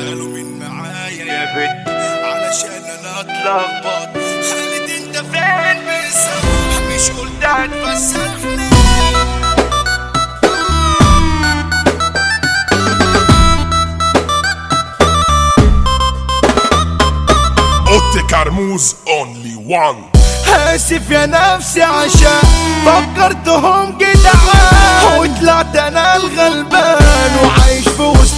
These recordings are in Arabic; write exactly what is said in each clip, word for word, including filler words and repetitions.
قالوا من معايا يا بت علشان انا اتلخبط. خالد انت فين بالظبط؟ مش قلت هتفسحني؟ اوتي كرموز اونلي وان. اسف يا نفسي عشان فكرتهم جدعان وطلعت انا الغلبان وعايش في وسط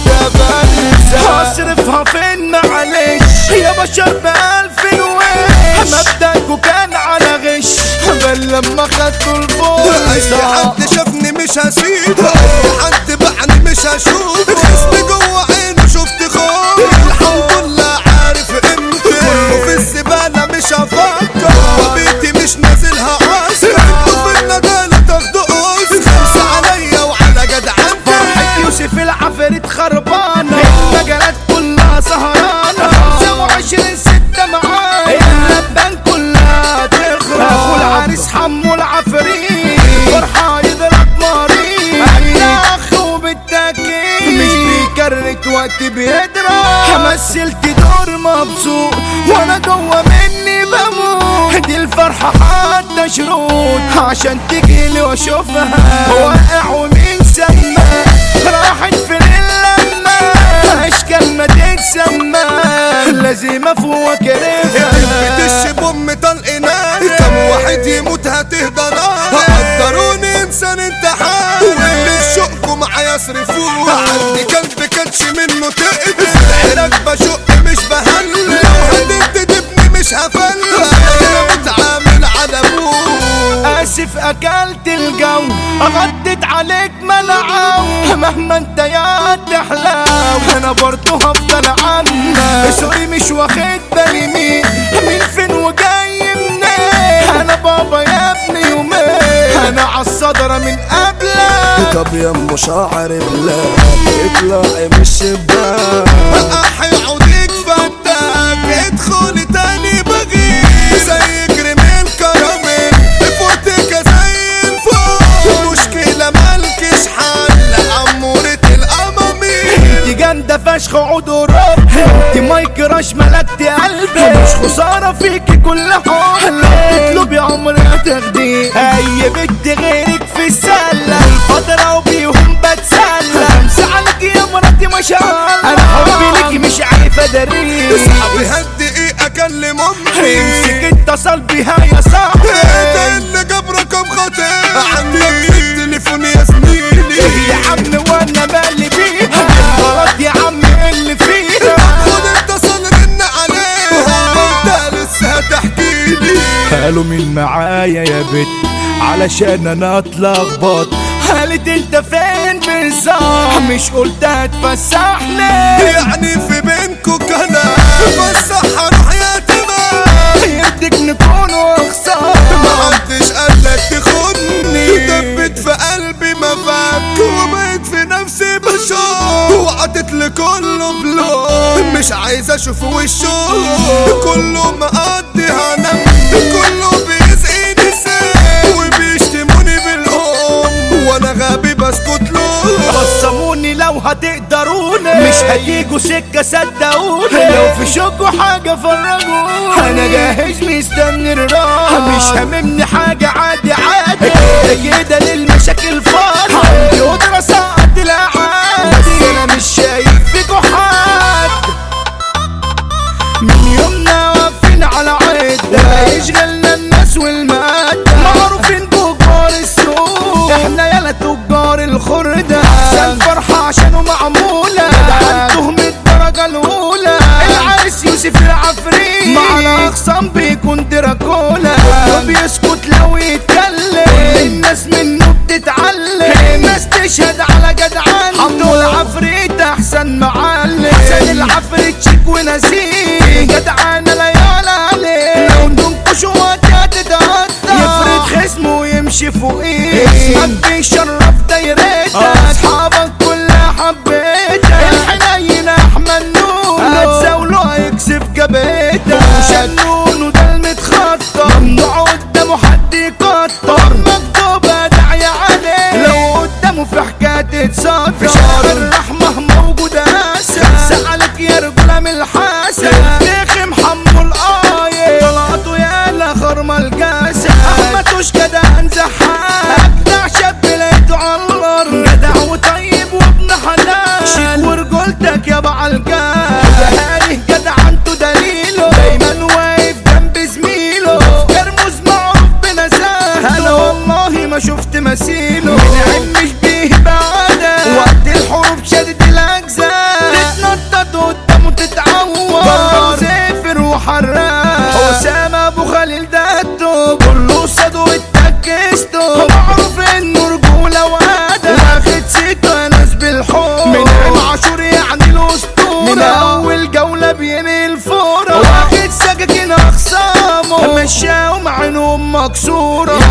بنسى. هصرفها فين معلش يا بشر بألف وش. مبدأكوا كان على غش بل لما خدتوا الفرصة. اي حد شافني مش هسيبه، اي حد باعني مش هشوفه. خسني جوه عينه شفت خوف، الحمد لله عارف قيمتي. كله في الزبالة مش هفكر، وبيتي مش نازلها اصلا. انتوا في الندالة تاخدوا قص، خمسة عليا وعلى جدعنتي. فرحة يوسف العفاريت خربانة، المجالات كلها سهرانة. خمسة وعشرين ستة معايا، اللبان كلها تخرب. اخو العريس حمو العفريت، فرحة يضرب مريض. انا اخو بالتأكيد مش بيكرت وقت بيضرب. مثلت دور مبسوط وانا جوه مني بموت. دي الفرحة حتى شروط عشان تجيلي واشوفها. واقع ومين سما راحت في اللمة، اشكال ما تتسمى لازم افوق كرفها. بتشب ام طلقنا، كم واحد يموت هتهدى نار. قدروني انسان انتحار، واللي في شوقكم معايا يصرفوه. عندي كلب كاتش منه تقدر، عينك بشق مش بهل. لو هديت تبني مش هفل، انا متعامل على ابوه. اسف اكلت الجو غطيت عليك ملعب. مهما انت يا تحلاو انا برضو هفضل عنك. سوري مش واخد بالي مين مين فين وجاي منين. انا بابا يا ابني يومين، انا عالصدرة من قبلك. طب يا ام شاعر بلاك اطلعي من الشباك. احي عوديك فتاك ادخلي تاني بغي زي كريمين كراميل. فوتك زي الفل مشكلة مالكش حل عمورة الامامير. انتي جامدة فشخ عود ورب، انتي مايك راش ملكت قلبي. مش خسارة فيكي كل حب، لو تطلبي عمري هتاخديه. اي بنت غيرك في السلة الفترة وبيهم بتسلى. امسى عليكي يا مراتي ما شاء الله، انا حبي ليكي مش عارف اداريه. صاحبي هدي ايه اكلم امي، امسك اتصل بيها يا صاحبي. ده اللي جاب رقم خاطر عندك في التليفون يا زميلي. يا عم وانا مالي بيها غلط يا عم اللي فيها. خد اتصل رن عليها انت لسه هتحكيلي. قالوا مين معايا يا بت علشان انا اتلخبط. قالت انت فين بالظبط؟ مش قلت هتفسحني؟ يعني في بينكو كلام فسح هروح يا تمام. يرضيك نكون وخسارة، محدش قالك تخوني. دبت في قلبي مفاك وبقيت في نفسي بشوف. وعطت لكله بلون مش عايز اشوف وشه. كله مقضي هنم، كله بيسقيني سيف وبيشتموني بالأم وانا غبي بسكت له. قسموني لو هتقدروني مش هيجوا سكة صدقوني. لو في شوكوا حاجة فرجوني، انا جاهز مستني الراحة. مش هاممني حاجة عادي عادي كده للمشاكل فاضي. عندي قدرة ساعة العادي بس انا مش شايف فيكوا حد. من يومنا واقفين على عدة يشغلنا الناس والمادة. معروفين تجار السوق، احنا يالا تجار الخردة. احسن فرحة عشانه معمولة، جدعنتهم الدرجة الاولى. العريس يوسف العفريت مع الاخصام بيكون دراكولا. وبيسكت لو يتكلم كل الناس منه بتتعلم. الناس تشهد على جدعان حمو العفريت احسن معلم. حسن العفريت شيك ونسيه جدعانة ليالي عليه. لو ننقش وقت هتتقطع يفرد خصمه ويمشي فوقيه. اسمك بيشرف دايرتك، اصحابك كلها حبيتك. الحنين احمد نون هتزاوله هيكسب جبهتك. وشنون وده المتخطر ممنوع قدامه حد يكتر. مكتوب ادعي عليه لو قدامه في حكاية تتصدر. في شهر الرحمة موجودة اسد، سألك يا حسام الحسن الفخم حمو القايد طلعته يالا خرمة الجسد احمد وشكده انزحان اجدع شاب لقيته علر جدع وطيب وابن حلال شيك ورجولتك يابا عالجال هاني جدع انتو دليله دايما واقف جنب زميله كرموز معروف بنزاهته انا والله ما شفت مثيله منعم مش بيه بعده وقت الحروب شدت الاجزاء تتنطط قدامه تتعور ضربه زافر وحراق حسام ابو خليل ده التوب كله صاد واتكسته معروف انه رجوله وادب واخد سيته يا ناس بالحب منعم عاشور يعني الاسطوره من اول جوله بيني الفوره واخد سكاكين اخصامه مشاهم عينهم مكسوره